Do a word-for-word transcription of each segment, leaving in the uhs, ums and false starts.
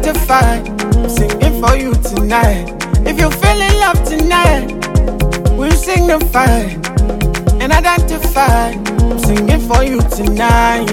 identify. I'm singing for you tonight. If you feel in love tonight, we'll signify and identify. I'm singing for you tonight.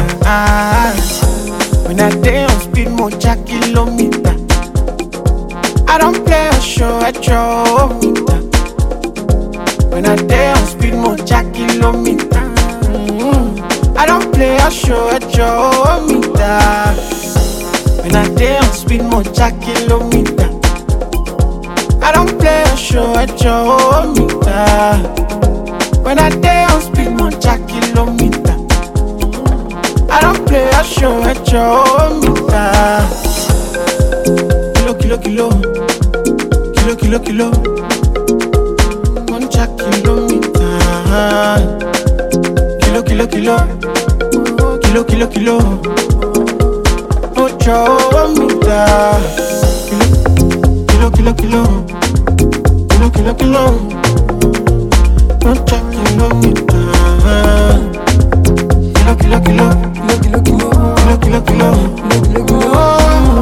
When I day on speed, mocha kilometer. I don't play a show at your meter. When I day on speed, mocha kilometer. Mm-hmm. I don't play a show at your meter. When I day on speed, mocha kilometer. I don't play a show at your meter. When I day on speed, mocha kilometer. I don't play a show at your meter. Kilo, kilo, kilo. Kilo, kilo, kilo. Mocha kilometer. Kilo, kilo, kilo. Kilo, kilo, kilo. Ocho meter. Kilo, kilo, kilo. Kilo, kilo, kilo. Mocha kilometer. Kilo, kilo, kilo. Kilo, kilo, kilo. Kilo, kilo, kilo. Kilo, kilo, kilo.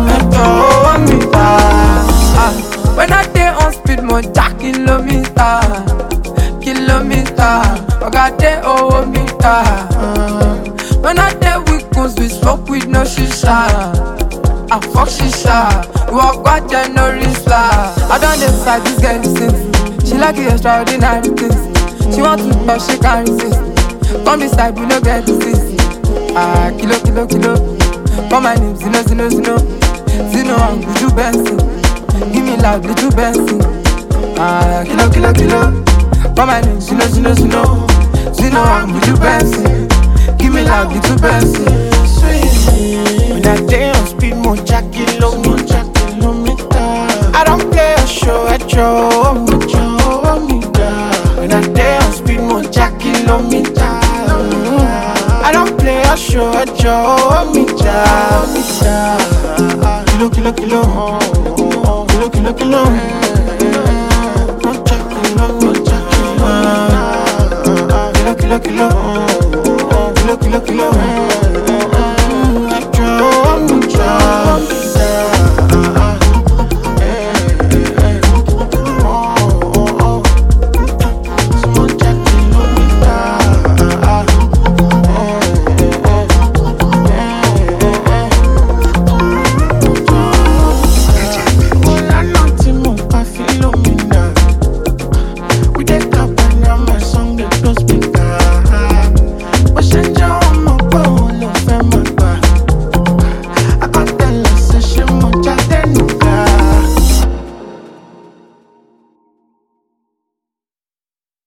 When I day on speed, mocha kilometer, kilometer. I got day over meter. When I day with guns, we smoke with no shisha. I fuck shisha. We walk back there, no risla. I don't decide this girl is sinful. She like the extraordinary things. She want to but she can't resist. Come beside, we no get disease. Ah, kilo, kilo, kilo. But my name Zino, Zino, Zino. Zino, I'm Buju Benson. Give me loud, little Benson. Ah, kilo, kilo, kilo. But my name Zino, Zino, Zino. Zino, I'm Buju Benson. Give me loud, little Benson. When I day on speed, mocha kilometer. I don't play a show at your meter. When I day on speed, mocha kilometer. I don't play a show at your meter. Kilo, kilo, kilo. Kilo, kilo, kilo. Mocha kilometer. Kilo, kilo, kilo. Kilo, kilo, kilo.